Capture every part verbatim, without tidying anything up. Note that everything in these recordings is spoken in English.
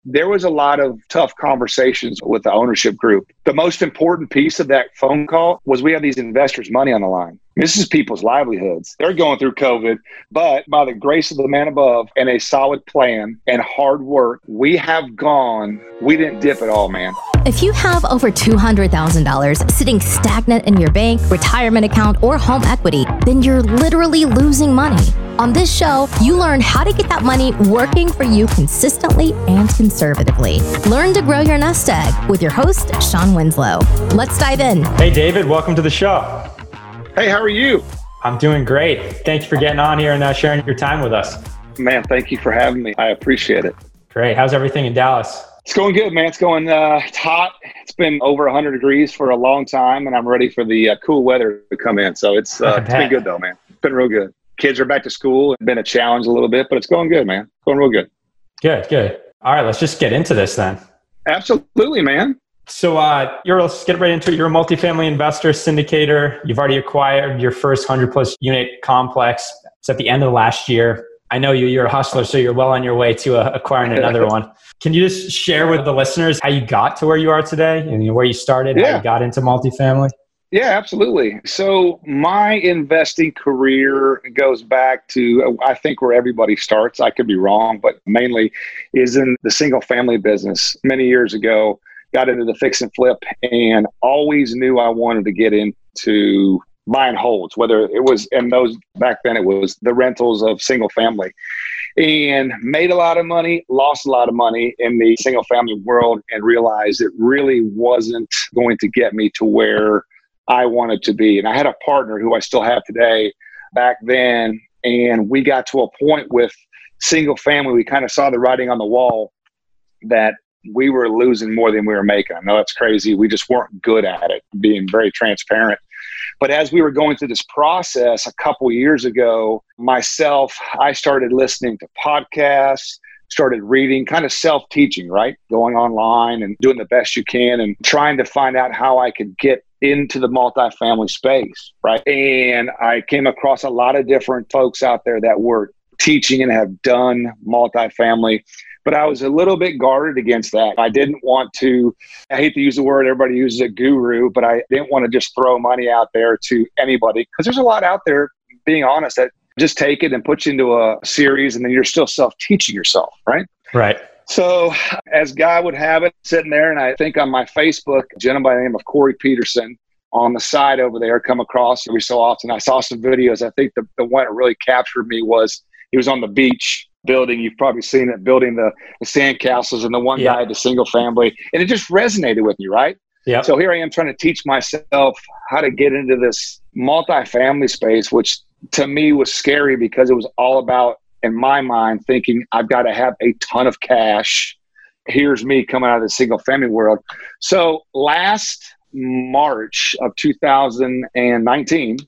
there was a lot of tough conversations with the ownership group. The most important piece of that phone call was we have these investors' money on the line. This is people's livelihoods. They're going through COVID, but by the grace of the man above and a solid plan and hard work, we have gone, we didn't dip at all, man. If you have over two hundred thousand dollars sitting stagnant in your bank, retirement account, or home equity, then you're literally losing money. On this show, you learn how to get that money working for you consistently and conservatively. Learn to grow your nest egg with your host, Sean Winslow. Let's dive in. Hey, David, welcome to the show. Hey, how are you? I'm doing great. Thank you for getting on here and uh, sharing your time with us. Man, thank you for having me. I appreciate it. Great. How's everything in Dallas? It's going good, man. It's going, uh, it's hot. It's been over one hundred degrees for a long time, and I'm ready for the uh, cool weather to come in. So it's, uh, it's been good, though, man. It's been real good. Kids are back to school. It's been a challenge a little bit, but it's going good, man. Going real good. Good, good. All right, let's just get into this then. Absolutely, man. So uh, you're, let's get right into it. You're a multifamily investor, syndicator. You've already acquired your first one hundred plus unit complex. It's at the end of last year. I know you, you're a hustler, so you're well on your way to uh, acquiring another one. Can you just share with the listeners how you got to where you are today and where you started, yeah. how you got into multifamily? Yeah, absolutely. So my investing career goes back to, I think, where everybody starts. I could be wrong, but mainly is in the single family business. Many years ago, got into the fix and flip and always knew I wanted to get into buy and holds, whether it was in those back then, it was the rentals of single family, and made a lot of money, lost a lot of money in the single family world, and realized it really wasn't going to get me to where I wanted to be. And I had a partner who I still have today back then, and we got to a point with single family, we kind of saw the writing on the wall that we were losing more than we were making. I know that's crazy. We just weren't good at it, being very transparent. But as we were going through this process a couple years ago, myself, I started listening to podcasts, started reading, kind of self-teaching, right? Going online and doing the best you can and trying to find out how I could get into the multifamily space, right? And I came across a lot of different folks out there that were teaching and have done multifamily. But I was a little bit guarded against that. I didn't want to, I hate to use the word, everybody uses a guru, but I didn't want to just throw money out there to anybody, because there's a lot out there, being honest, that just take it and put you into a series and then you're still self-teaching yourself, right? Right. So as God would have it, sitting there, and I think on my Facebook, a gentleman by the name of Corey Peterson on the side over there, come across every so often. I saw some videos. I think the, the one that really captured me was he was on the beach building, you've probably seen it, building the, the sand castles, and the one yeah. guy had the single family, and it just resonated with me, right? Yeah. So here I am trying to teach myself how to get into this multifamily space, which to me was scary because it was all about, in my mind, thinking I've got to have a ton of cash. Here's me coming out of the single family world. So last March of two thousand nineteen,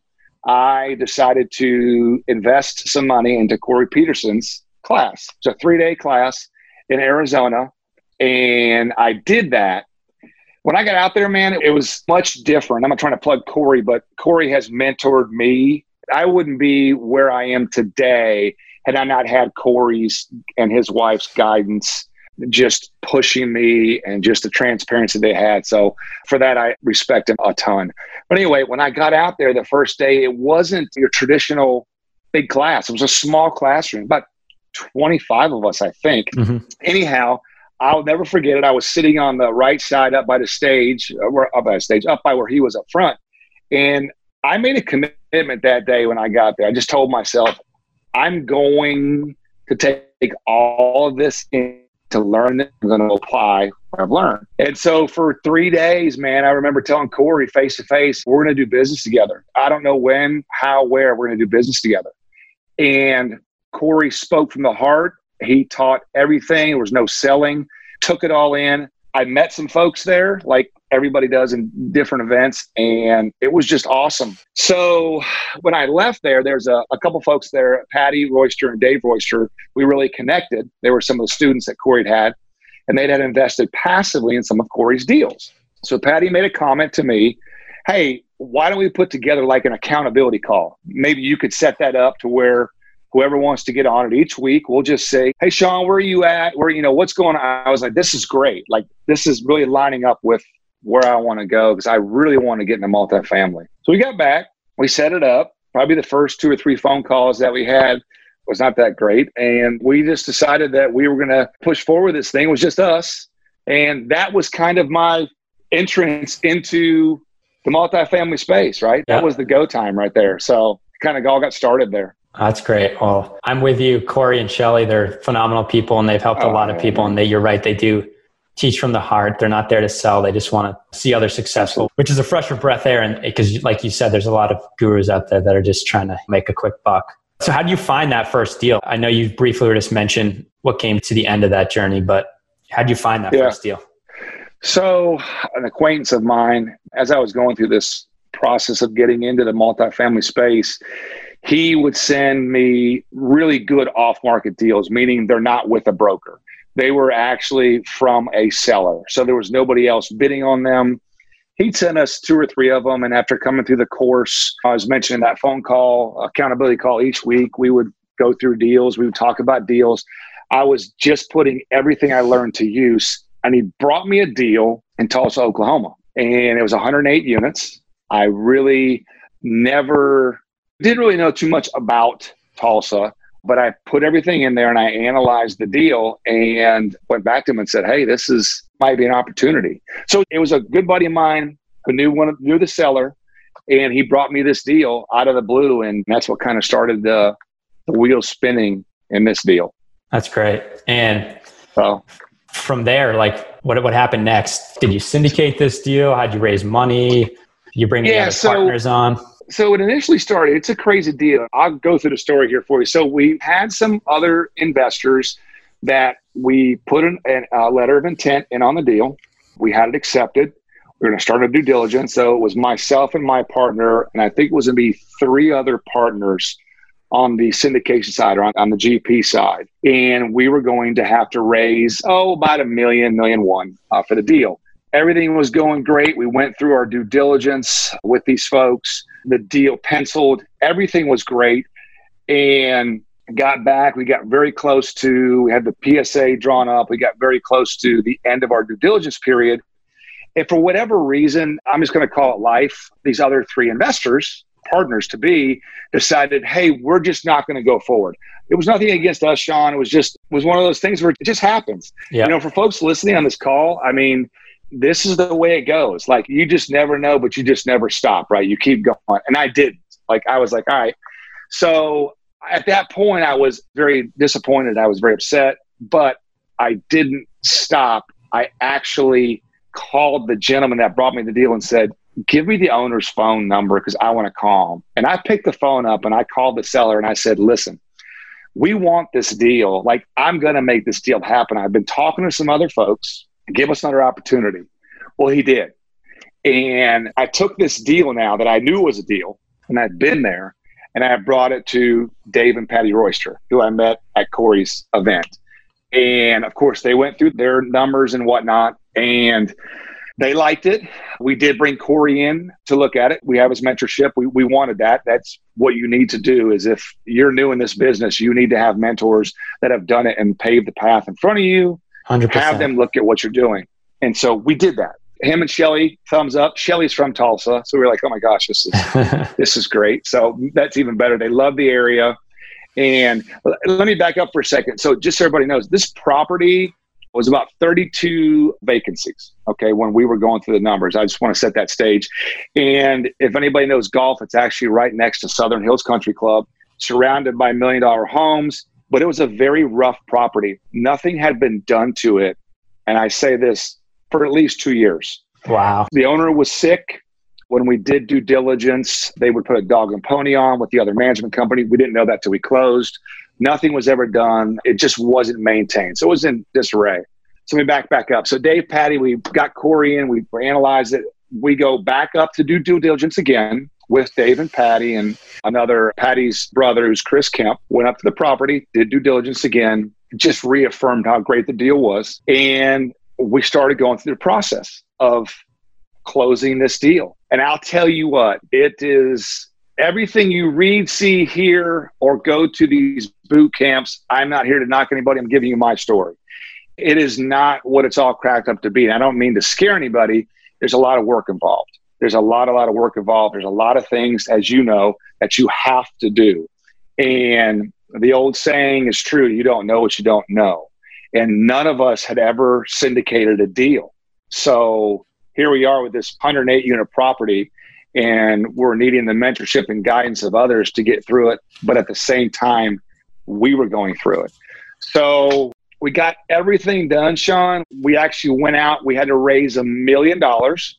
I decided to invest some money into Corey Peterson's class. It's a three-day class in Arizona, and I did that. When I got out there, man, it was much different. I'm not trying to plug Corey, but Corey has mentored me. I wouldn't be where I am today had I not had Corey's and his wife's guidance, just pushing me and just the transparency they had. So for that, I respect him a ton. But anyway, when I got out there the first day, it wasn't your traditional big class. It was a small classroom, about twenty-five of us, I think. Mm-hmm. Anyhow, I'll never forget it. I was sitting on the right side up by the stage, or up by the stage, up by where he was up front. And I made a commitment that day when I got there. I just told myself, I'm going to take all of this in to learn that I'm going to apply what I've learned. And so for three days, man, I remember telling Corey face to face, we're going to do business together. I don't know when, how, where we're going to do business together. And Corey spoke from the heart. He taught everything. There was no selling, took it all in. I met some folks there, like everybody does in different events, and it was just awesome. So when I left there, there's a, a couple folks there, Patty Royster and Dave Royster. We really connected. They were some of the students that Corey had had, and they had invested passively in some of Corey's deals. So Patty made a comment to me, hey, why don't we put together like an accountability call? Maybe you could set that up to where whoever wants to get on it each week, we'll just say, hey, Sean, where are you at? Where, you know, what's going on? I was like, this is great. Like, this is really lining up with where I want to go because I really want to get into multifamily. So we got back, we set it up. Probably the first two or three phone calls that we had was not that great. And we just decided that we were going to push forward this thing. It was just us. And that was kind of my entrance into the multifamily space, right? Yeah. That was the go time right there. So kind of all got started there. That's great. Well, I'm with you, Corey and Shelly. They're phenomenal people and they've helped oh, a lot of people. Man. And they, you're right, they do teach from the heart. They're not there to sell. They just want to see others successful, which is a fresh breath air. And because like you said, there's a lot of gurus out there that are just trying to make a quick buck. So how do you find that first deal? I know you briefly just mentioned what came to the end of that journey, but how did you find that yeah. first deal? So an acquaintance of mine, as I was going through this process of getting into the multifamily space, he would send me really good off-market deals, meaning they're not with a broker. They were actually from a seller. So there was nobody else bidding on them. He'd send us two or three of them. And after coming through the course, I was mentioning that phone call, accountability call each week, we would go through deals. We would talk about deals. I was just putting everything I learned to use. And he brought me a deal in Tulsa, Oklahoma. And it was one hundred eight units. I really never, didn't really know too much about Tulsa, but I put everything in there and I analyzed the deal and went back to him and said, hey, this is might be an opportunity. So it was a good buddy of mine who knew one of, knew the seller, and he brought me this deal out of the blue. And that's what kind of started the, the wheels spinning in this deal. That's great. And so from there, like what, what happened next? Did you syndicate this deal? How'd you raise money? Did you bring any yeah, other so, partners on? So it initially started, it's a crazy deal. I'll go through the story here for you. So we had some other investors that we put an, a letter of intent in on the deal. We had it accepted. We were going to start a due diligence. So it was myself and my partner, and I think it was going to be three other partners on the syndication side or on, on the G P side. And we were going to have to raise, oh, about a million, million one uh, for the deal. Everything was going great. We went through our due diligence with these folks. The deal penciled. Everything was great. And got back. We got very close to, we had the P S A drawn up. We got very close to the end of our due diligence period. And for whatever reason, I'm just going to call it life, these other three investors, partners to be, decided, hey, we're just not going to go forward. It was nothing against us, Sean. It was just, it was one of those things where it just happens. Yeah. You know, for folks listening on this call, I mean, this is the way it goes. Like, you just never know, but you just never stop, right? You keep going. And I didn't. Like, I was like, all right. So at that point, I was very disappointed. I was very upset, but I didn't stop. I actually called the gentleman that brought me the deal and said, give me the owner's phone number because I want to call him. And I picked the phone up and I called the seller and I said, listen, we want this deal. Like, I'm going to make this deal happen. I've been talking to some other folks. Give us another opportunity. Well, he did. And I took this deal now that I knew was a deal and I'd been there, and I brought it to Dave and Patty Royster, who I met at Corey's event. And of course, they went through their numbers and whatnot, and they liked it. We did bring Corey in to look at it. We have his mentorship. We we wanted that. That's what you need to do. Is if you're new in this business, you need to have mentors that have done it and paved the path in front of you. one hundred percent. Have them look at what you're doing. And so we did that. Him and Shelly, thumbs up. Shelly's from Tulsa. So we were like, oh my gosh, this is this is great. So that's even better. They love the area. And let me back up for a second. So just so everybody knows, this property was about thirty-two vacancies, okay, when we were going through the numbers. I just want to set that stage. And if anybody knows golf, it's actually right next to Southern Hills Country Club, surrounded by million dollar homes. But it was a very rough property. Nothing had been done to it. And I say this for at least two years. Wow. The owner was sick. When we did due diligence, they would put a dog and pony on with the other management company. We didn't know that till we closed. Nothing was ever done. It just wasn't maintained. So it was in disarray. So we back back up. So Dave, Patty, we got Corey in. We analyzed it. We go back up to do due diligence again with Dave and Patty, and another Patty's brother, who's Chris Kemp, went up to the property, did due diligence again, just reaffirmed how great the deal was. And we started going through the process of closing this deal. And I'll tell you what, it is everything you read, see, hear, or go to these boot camps, I'm not here to knock anybody. I'm giving you my story. It is not what it's all cracked up to be. And I don't mean to scare anybody. There's a lot of work involved. There's a lot, a lot of work involved. There's a lot of things, as you know, that you have to do. And the old saying is true. You don't know what you don't know. And none of us had ever syndicated a deal. So here we are with this one hundred eight unit property, and we're needing the mentorship and guidance of others to get through it. But at the same time, we were going through it. So we got everything done, Sean. We actually went out. We had to raise a million dollars.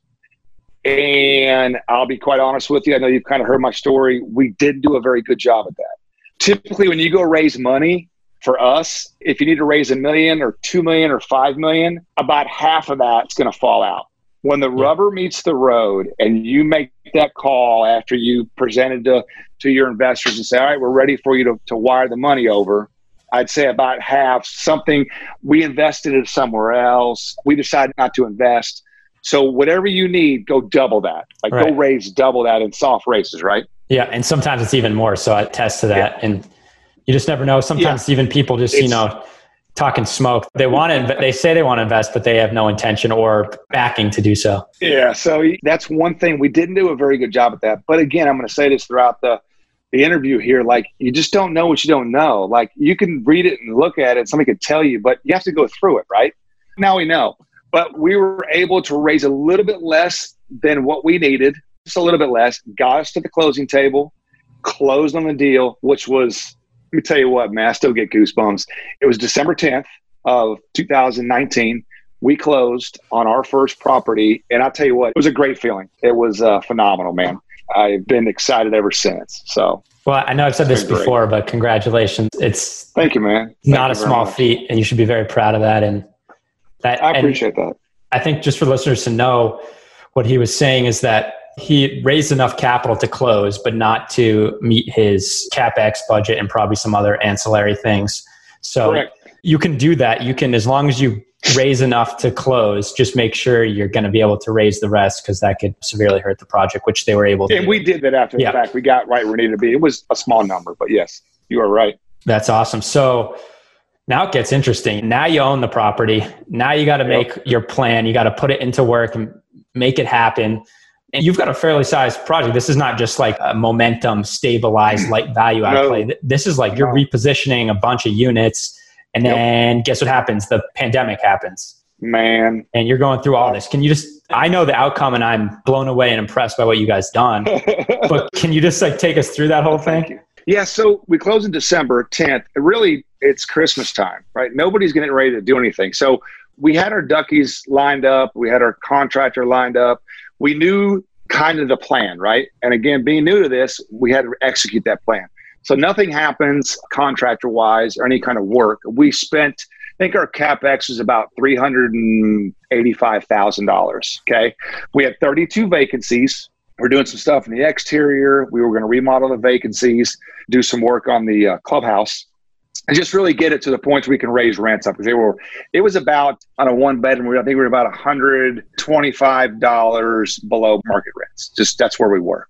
And I'll be quite honest with you. I know you've kind of heard my story. We did do a very good job at that. Typically, when you go raise money for us, if you need to raise a million or two million or five million, about half of that's going to fall out. When the rubber meets the road and you make that call after you presented to, to your investors and say, all right, we're ready for you to, to wire the money over, I'd say about half, something we invested it somewhere else. We decided not to invest. So whatever you need, go double that. Like right. Go raise double that in soft races, right? Yeah. And sometimes it's even more. So I attest to that. Yeah. And you just never know. Sometimes yeah. even people just, it's, you know, talking smoke. They want to, they say they want to invest, but they have no intention or backing to do so. Yeah. So that's one thing. We didn't do a very good job at that. But again, I'm going to say this throughout the, the interview here, like you just don't know what you don't know. Like you can read it and look at it. Somebody could tell you, but you have to go through it, right? Now we know. But we were able to raise a little bit less than what we needed, just a little bit less, got us to the closing table, closed on the deal, which was, let me tell you what, man, I still get goosebumps. It was December tenth of two thousand nineteen. We closed on our first property. And I'll tell you what, it was a great feeling. It was uh, phenomenal, man. I've been excited ever since. So, well, I know I've said this before, but congratulations. It's thank you, man. Thank not a small feat, and you should be very proud of that. And that, I appreciate that. I think just for listeners to know, what he was saying is that he raised enough capital to close, but not to meet his CapEx budget and probably some other ancillary things. So Correct. You can do that. You can, as long as you raise enough to close, just make sure you're going to be able to raise the rest, because that could severely hurt the project, which they were able to. And we did that after yeah. the fact. We got right where we needed to be. It was a small number, but yes, you are right. That's awesome. So now it gets interesting. Now you own the property. Now you got to make yep. your plan. You got to put it into work and make it happen. And you've got a fairly sized project. This is not just like a momentum stabilized light value add no. play. This is like you're no. repositioning a bunch of units. And then yep. guess what happens? The pandemic happens. Man. And you're going through all this. Can you just, I know the outcome and I'm blown away and impressed by what you guys done, but can you just like take us through that whole thing? Yeah. So we close in December tenth. Really, it's Christmas time, right? Nobody's getting ready to do anything. So we had our duckies lined up. We had our contractor lined up. We knew kind of the plan, right? And again, being new to this, we had to execute that plan. So nothing happens contractor-wise or any kind of work. We spent, I think our CapEx was about three hundred eighty-five thousand dollars, okay? We had thirty-two vacancies. We're doing some stuff in the exterior. We were going to remodel the vacancies, do some work on the uh, clubhouse, and just really get it to the point where we can raise rents up. Because they were, it was about, on a one-bedroom, I think we were about one hundred twenty-five dollars below market rents. Just that's where we were.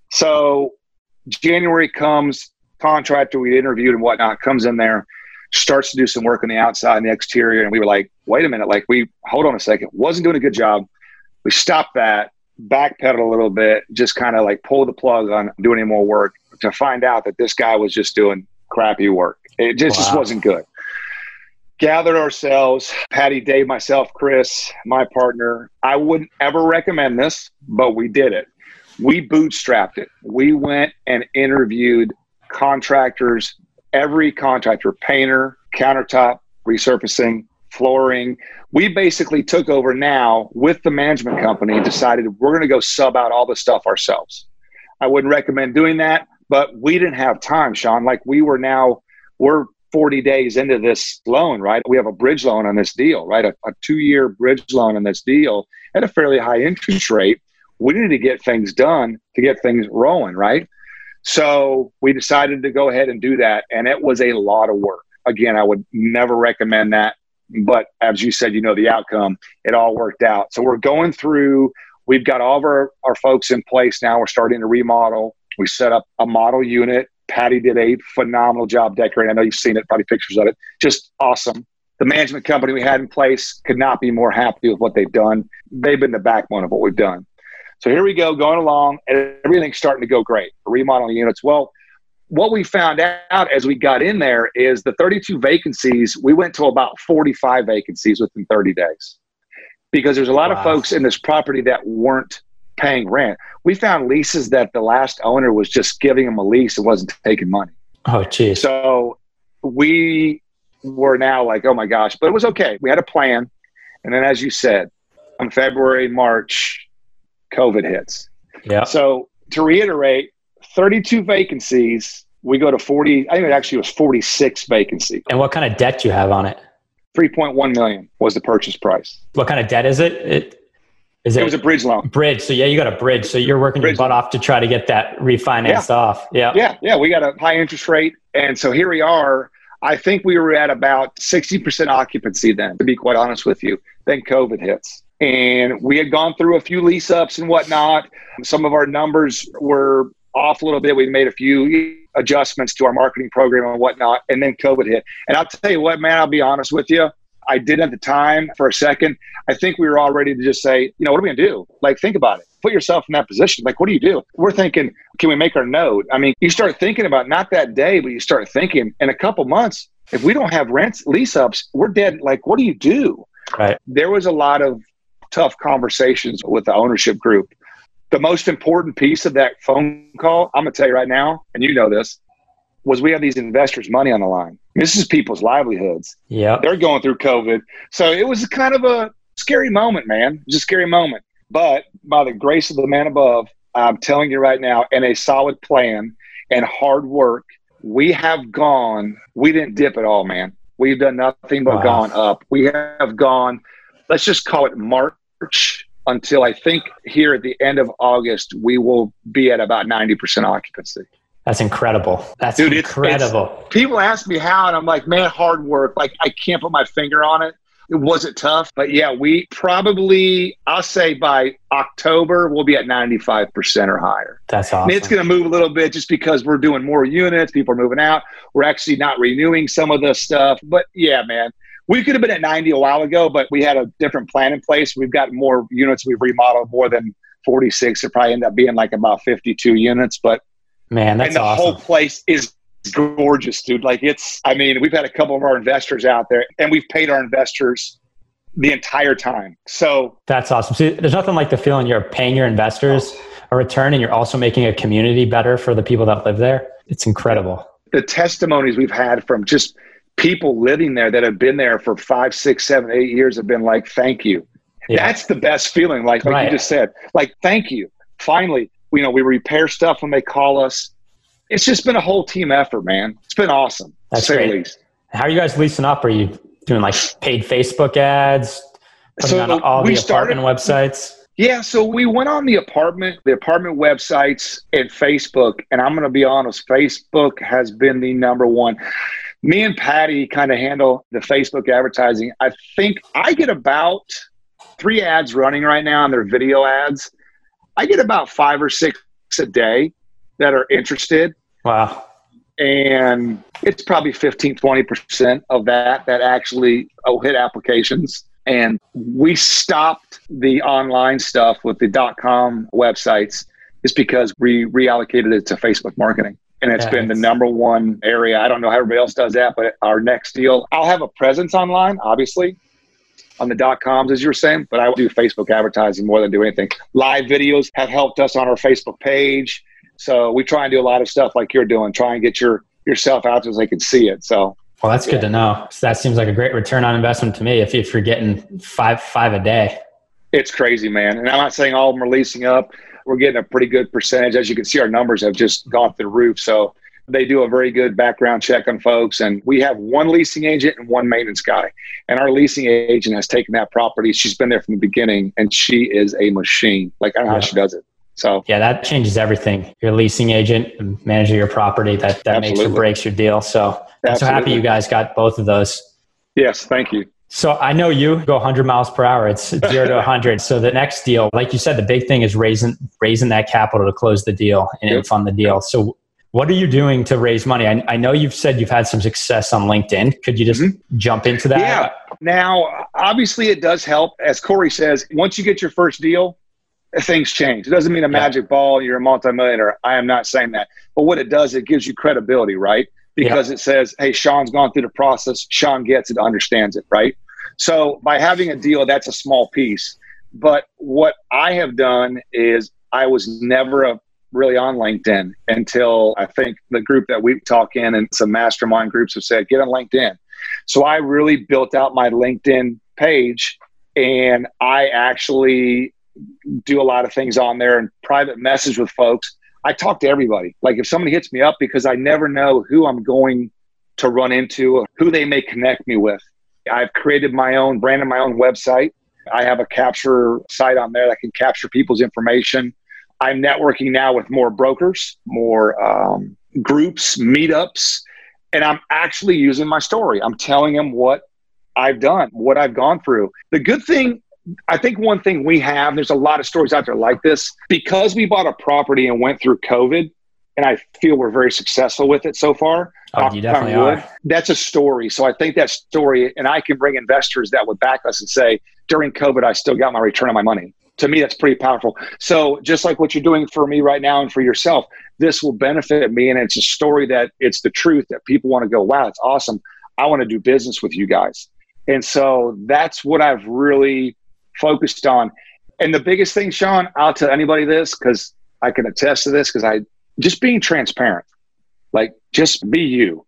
So January comes, contractor we interviewed and whatnot comes in there, starts to do some work on the outside and the exterior. And we were like, wait a minute, like we, hold on a second, wasn't doing a good job. We stopped that, backpedaled a little bit, just kind of like pulled the plug on doing any more work to find out that this guy was just doing crappy work. It just, wow. just wasn't good. Gathered ourselves, Patty, Dave, myself, Chris, my partner. I wouldn't ever recommend this, but we did it. We bootstrapped it. We went and interviewed contractors, every contractor, painter, countertop, resurfacing, flooring. We basically took over now with the management company and decided we're going to go sub out all the stuff ourselves. I wouldn't recommend doing that, but we didn't have time, Sean. Like we were now, we're forty days into this loan, right? We have a bridge loan on this deal, right? A, a two-year bridge loan on this deal at a fairly high interest rate. We needed to get things done to get things rolling, right? So we decided to go ahead and do that. And it was a lot of work. Again, I would never recommend that. But as you said, you know, the outcome, it all worked out. So we're going through, we've got all of our, our folks in place now. We're starting to remodel. We set up a model unit. Patty did a phenomenal job decorating. I know you've seen it, probably pictures of it. Just awesome. The management company we had in place could not be more happy with what they've done. They've been the backbone of what we've done. So here we go, going along, and everything's starting to go great. Remodeling units. Well, what we found out as we got in there is the thirty-two vacancies, we went to about forty-five vacancies within thirty days. Because there's a lot wow. of folks in this property that weren't paying rent. We found leases that the last owner was just giving them a lease and wasn't taking money. Oh, geez. So we were now like, oh my gosh, but it was okay. We had a plan. And then as you said, on February, March, COVID hits. Yeah. So to reiterate, thirty-two vacancies, we go to forty, I think it actually was forty-six vacancies. And what kind of debt do you have on it? three point one million was the purchase price. What kind of debt is it? It is it, it was a bridge loan. Bridge. So yeah, you got a bridge. So you're working bridge your butt loan. off to try to get that refinanced yeah. off. Yeah. Yeah. Yeah. We got a high interest rate. And so here we are. I think we were at about sixty percent occupancy then, to be quite honest with you. Then COVID hits. And we had gone through a few lease ups and whatnot. Some of our numbers were off a little bit. We made a few adjustments to our marketing program and whatnot. And then COVID hit. And I'll tell you what, man, I'll be honest with you. I did at the time for a second. I think we were all ready to just say, you know, what are we going to do? Like, think about it. Put yourself in that position. Like, what do you do? We're thinking, can we make our note? I mean, you start thinking about not that day, but you start thinking in a couple months, if we don't have rents, lease ups, we're dead. Like, what do you do? Right. There was a lot of tough conversations with the ownership group. The most important piece of that phone call, I'm going to tell you right now, and you know this, was we have these investors' money on the line. This is people's livelihoods. Yeah, they're going through COVID. So it was kind of a scary moment, man. It was a scary moment. But by the grace of the man above, I'm telling you right now, and a solid plan and hard work, we have gone, we didn't dip at all, man. We've done nothing but wow. gone up. We have gone, let's just call it March, until I think here at the end of August, we will be at about ninety percent occupancy. That's incredible. That's Dude, incredible. It's, it's, people ask me how, and I'm like, man, hard work. Like, I can't put my finger on it. Was it tough? But yeah, we probably, I'll say by October, we'll be at ninety-five percent or higher. That's awesome. And it's going to move a little bit just because we're doing more units. People are moving out. We're actually not renewing some of the stuff. But yeah, man, we could have been at ninety a while ago, but we had a different plan in place. We've got more units. We've remodeled more than forty-six. It probably end up being like about fifty-two units. But man, that's and the awesome. whole place is gorgeous, dude. Like it's, I mean, we've had a couple of our investors out there and we've paid our investors the entire time. So that's awesome. See, there's nothing like the feeling you're paying your investors a return and you're also making a community better for the people that live there. It's incredible. The testimonies we've had from just people living there that have been there for five, six, seven, eight years have been like, thank you. Yeah. That's the best feeling. Like, like right. you just said, like, thank you. Finally, you know, we repair stuff when they call us. It's just been a whole team effort, man. It's been awesome. That's great. Least. How are you guys leasing up? Are you doing like paid Facebook ads, putting so on all the started, apartment websites? Yeah. So we went on the apartment, the apartment websites and Facebook. And I'm going to be honest, Facebook has been the number one. Me and Patty kind of handle the Facebook advertising. I think I get about three ads running right now, and they're video ads. I get about five or six a day that are interested. Wow. And it's probably fifteen, twenty percent of that that actually oh, hit applications. And we stopped the online stuff with the .com websites just because we reallocated it to Facebook marketing. And it's yeah, been it's... the number one area. I don't know how everybody else does that, but our next deal, I'll have a presence online, obviously, on the dot coms, as you were saying, but I will do Facebook advertising more than do anything. Live videos have helped us on our Facebook page. So we try and do a lot of stuff like you're doing, try and get your yourself out so they can see it. So, well, that's yeah. good to know. So that seems like a great return on investment to me if, if you're getting five, five a day. It's crazy, man. And I'm not saying all of them are leasing up. We're getting a pretty good percentage. As you can see, our numbers have just gone through the roof. So they do a very good background check on folks. And we have one leasing agent and one maintenance guy. And our leasing agent has taken that property. She's been there from the beginning, and she is a machine. Like, I don't know yeah. how she does it. So yeah, that changes everything. Your leasing agent and manager your property, that, that makes or breaks your deal. So I'm Absolutely. so happy you guys got both of those. Yes, thank you. So I know you go one hundred miles per hour. It's zero to one hundred. So the next deal, like you said, the big thing is raising raising that capital to close the deal and yep. fund the deal. So what are you doing to raise money? I, I know you've said you've had some success on LinkedIn. Could you just mm-hmm. jump into that? Yeah. Now, obviously it does help. As Corey says, once you get your first deal, things change. It doesn't mean a magic yeah. ball, you're a multimillionaire. I am not saying that. But what it does, it gives you credibility, right? Because yeah. it says, hey, Sean's gone through the process. Sean gets it, understands it, right? So by having a deal, that's a small piece. But what I have done is I was never a, really on LinkedIn until I think the group that we talk in and some mastermind groups have said, get on LinkedIn. So I really built out my LinkedIn page, and I actually do a lot of things on there and private message with folks. I talk to everybody. Like if somebody hits me up, because I never know who I'm going to run into or who they may connect me with. I've created my own, branded my own website. I have a capture site on there that can capture people's information. I'm networking now with more brokers, more um, groups, meetups, and I'm actually using my story. I'm telling them what I've done, what I've gone through. The good thing, I think one thing we have, there's a lot of stories out there like this, because we bought a property and went through COVID, and I feel we're very successful with it so far. Oh, you definitely are. That's a story. So I think that story, and I can bring investors that would back us and say, during COVID, I still got my return on my money. To me, that's pretty powerful. So just like what you're doing for me right now and for yourself, this will benefit me. And it's a story that it's the truth that people want to go, wow, it's awesome. I want to do business with you guys. And so that's what I've really focused on. And the biggest thing, Sean, I'll tell anybody this because I can attest to this, because I just being transparent, like just be you,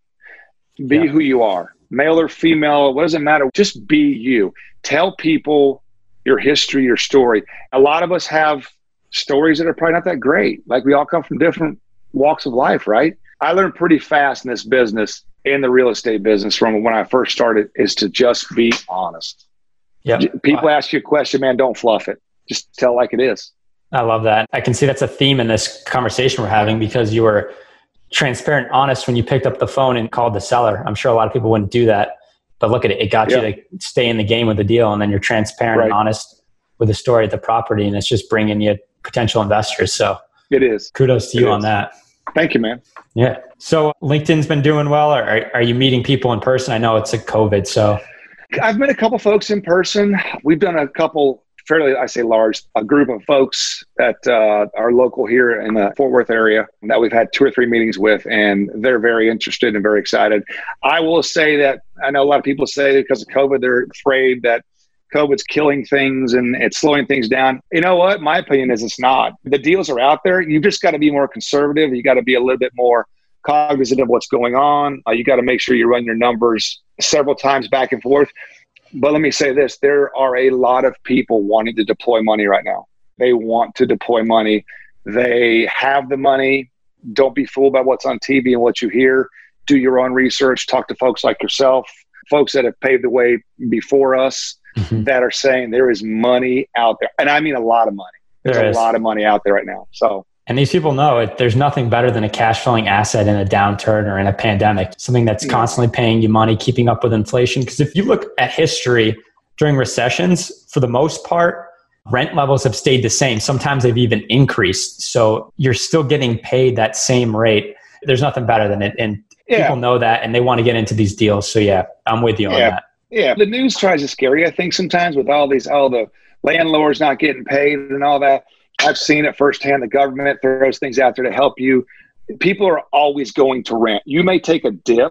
be yeah. who you are, male or female, what does it matter? Just be you. Tell people your history, your story. A lot of us have stories that are probably not that great. Like we all come from different walks of life, right? I learned pretty fast in this business, in the real estate business from when I first started, is to just be honest. Yeah. People ask you a question, man, don't fluff it. Just tell like it is. I love that. I can see that's a theme in this conversation we're having, because you were transparent, honest when you picked up the phone and called the seller. I'm sure a lot of people wouldn't do that, but look at it. It got yeah. you to stay in the game with the deal, and then you're transparent right. and honest with the story of the property, and it's just bringing you potential investors. So it is. Kudos to you it on is. that. Thank you, man. Yeah. So LinkedIn's been doing well, or are, are you meeting people in person? I know it's a COVID, so. I've met a couple folks in person. We've done a couple fairly, I say large, a group of folks that uh, are local here in the Fort Worth area that we've had two or three meetings with, and they're very interested and very excited. I will say that I know a lot of people say because of COVID, they're afraid that COVID's killing things and it's slowing things down. You know what? My opinion is it's not. The deals are out there. You just got to be more conservative. You got to be a little bit more cognizant of what's going on. Uh, you got to make sure you run your numbers several times back and forth. But let me say this, there are a lot of people wanting to deploy money right now. They want to deploy money. They have the money. Don't be fooled by what's on T V and what you hear. Do your own research. Talk to folks like yourself, folks that have paved the way before us, mm-hmm. that are saying there is money out there. And I mean a lot of money. There's there a lot of money out there right now. So. And these people know it. There's nothing better than a cash flowing asset in a downturn or in a pandemic, something that's constantly paying you money, keeping up with inflation. Because if you look at history during recessions, for the most part, rent levels have stayed the same. Sometimes they've even increased. So you're still getting paid that same rate. There's nothing better than it. And yeah. people know that, and they want to get into these deals. So yeah, I'm with you yeah. on that. Yeah. The news tries to scare you, I think, sometimes with all these, all the landlords not getting paid and all that. I've seen it firsthand. The government throws things out there to help you. People are always going to rent. You may take a dip.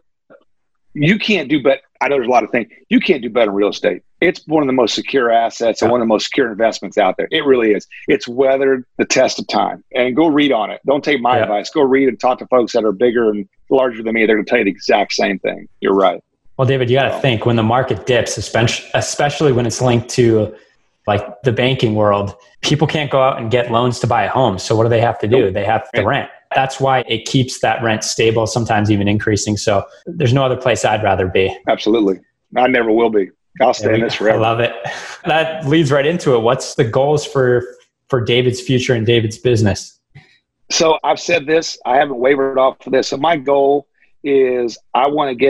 You can't do better. I know there's a lot of things. You can't do better in real estate. It's one of the most secure assets and one of the most secure investments out there. It really is. It's weathered the test of time. And go read on it. Don't take my yeah. advice. Go read and talk to folks that are bigger and larger than me. They're going to tell you the exact same thing. You're right. Well, David, you got to so. think when the market dips, especially, especially when it's linked to like the banking world, people can't go out and get loans to buy a home. So what do they have to do? They have to rent. That's why it keeps that rent stable, sometimes even increasing. So there's no other place I'd rather be. Absolutely. I never will be. I'll stay in this forever. I love it. That leads right into it. What's the goals for, for David's future and David's business? So I've said this, I haven't wavered off of this. So my goal is I want to get to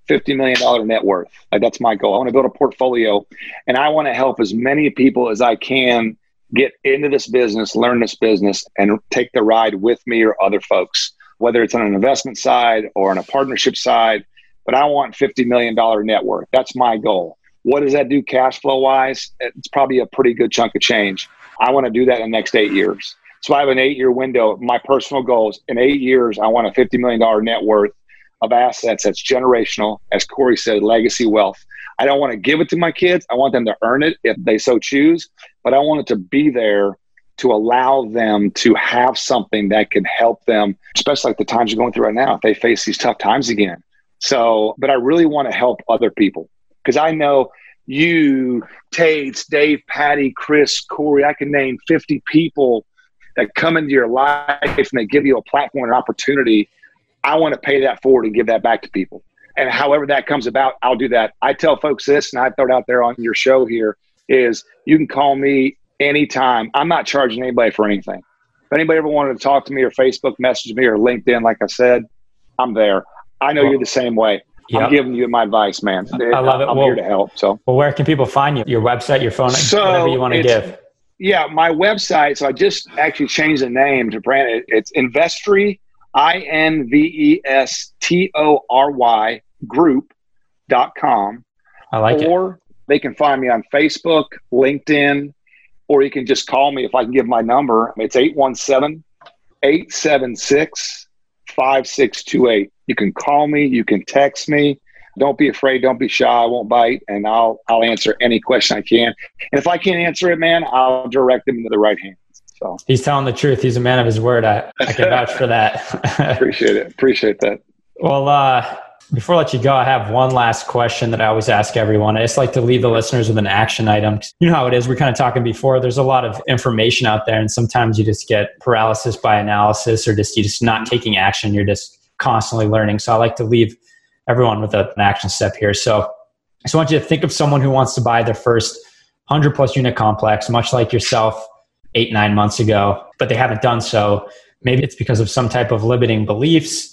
fifty million dollars net worth. Like, that's my goal. I want to build a portfolio, and I want to help as many people as I can get into this business, learn this business, and take the ride with me or other folks, whether it's on an investment side or on a partnership side. But I want fifty million dollars net worth. That's my goal. What does that do cash flow wise? It's probably a pretty good chunk of change. I want to do that in the next eight years. So I have an eight-year window. My personal goals, in eight years, I want a fifty million dollars net worth of assets that's generational, as Corey said, legacy wealth. I don't want to give it to my kids. I want them to earn it if they so choose, but I want it to be there to allow them to have something that can help them, especially like the times you're going through right now, if they face these tough times again. So, but I really want to help other people, because I know you, Tates, Dave, Patty, Chris, Corey, I can name fifty people that come into your life and they give you a platform and opportunity. I want to pay that forward and give that back to people. And however that comes about, I'll do that. I tell folks this, and I throw it out there on your show here, is you can call me anytime. I'm not charging anybody for anything. If anybody ever wanted to talk to me or Facebook message me or LinkedIn, like I said, I'm there. I know well, you're the same way. Yep. I'm giving you my advice, man. I love it. I'm well, here to help. So, well, where can people find you? Your website, your phone, so whatever you want to give. Yeah, my website. So I just actually changed the name to brand it. It's Investory, I N V E S T O R Y group dot com. I like it. Or they can find me on Facebook, LinkedIn, or you can just call me if I can give my number. It's eight one seven, eight seven six, five six two eight. You can call me, you can text me. Don't be afraid, don't be shy, I won't bite, and I'll I'll answer any question I can. And if I can't answer it, man, I'll direct them into the right hands. So he's telling the truth. He's a man of his word. I, I can vouch for that. Appreciate it. Appreciate that. Well, uh, before I let you go, I have one last question that I always ask everyone. I just like to leave the listeners with an action item. You know how it is. We're kind of talking before. There's a lot of information out there, and sometimes you just get paralysis by analysis, or just you just not taking action. You're just constantly learning. So I like to leave everyone with a, an action step here. So I just want you to think of someone who wants to buy their first one hundred plus unit complex, much like yourself eight, nine months ago, but they haven't done so. Maybe it's because of some type of limiting beliefs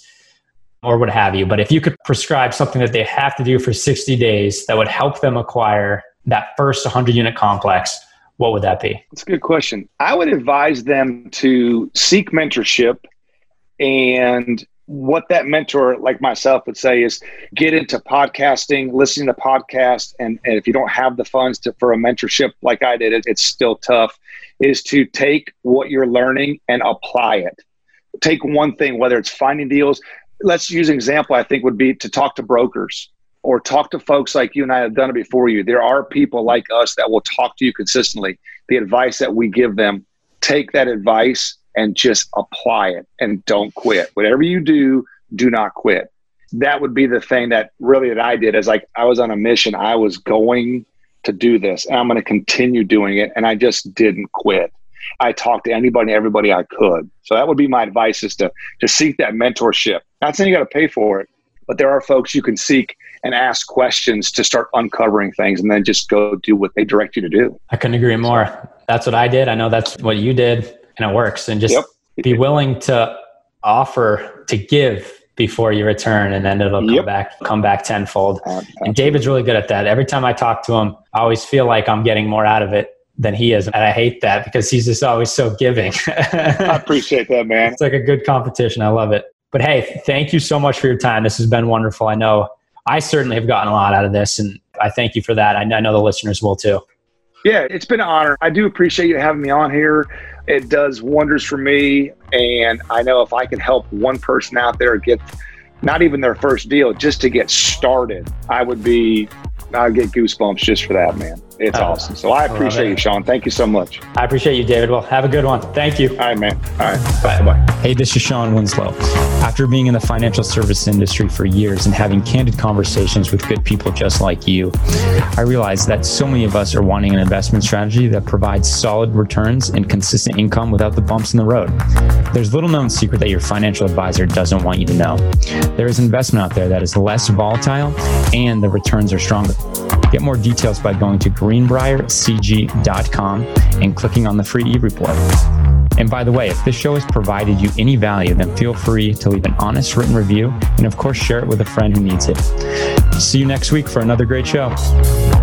or what have you. But if you could prescribe something that they have to do for sixty days that would help them acquire that first one hundred unit complex, what would that be? That's a good question. I would advise them to seek mentorship, and what that mentor like myself would say is get into podcasting, listening to podcasts. And, and if you don't have the funds to, for a mentorship like I did, it, it's still tough, is to take what you're learning and apply it. Take one thing, whether it's finding deals. Let's use an example, I think, would be to talk to brokers or talk to folks like you and I have done it before you. There are people like us that will talk to you consistently. The advice that we give them, take that advice and just apply it and don't quit. Whatever you do, do not quit. That would be the thing that really that I did, is like I was on a mission. I was going to do this and I'm going to continue doing it. And I just didn't quit. I talked to anybody and everybody I could. So that would be my advice, is to, to seek that mentorship. Not saying you got to pay for it, but there are folks you can seek and ask questions to start uncovering things, and then just go do what they direct you to do. I couldn't agree more. That's what I did. I know that's what you did. And it works. And just yep. be willing to offer to give before you return, and then it'll yep. come back, come back tenfold. Uh, and David's really good at that. Every time I talk to him, I always feel like I'm getting more out of it than he is. And I hate that, because he's just always so giving. I appreciate that, man. It's like a good competition. I love it. But hey, thank you so much for your time. This has been wonderful. I know I certainly have gotten a lot out of this, and I thank you for that. I know the listeners will too. Yeah, it's been an honor. I do appreciate you having me on here. It does wonders for me. And I know if I can help one person out there get not even their first deal, just to get started, I would be, I'd get goosebumps just for that, man. It's uh, awesome. So I appreciate I you, Sean. Thank you so much. I appreciate you, David. Well, have a good one. Thank you. All right, man. All right. Bye. Bye. Hey, this is Sean Winslow. After being in the financial service industry for years and having candid conversations with good people just like you, I realized that so many of us are wanting an investment strategy that provides solid returns and consistent income without the bumps in the road. There's little known secret that your financial advisor doesn't want you to know. There is investment out there that is less volatile and the returns are stronger. Get more details by going to greenbrier c g dot com and clicking on the free e-report. And by the way, if this show has provided you any value, then feel free to leave an honest written review and of course share it with a friend who needs it. See you next week for another great show.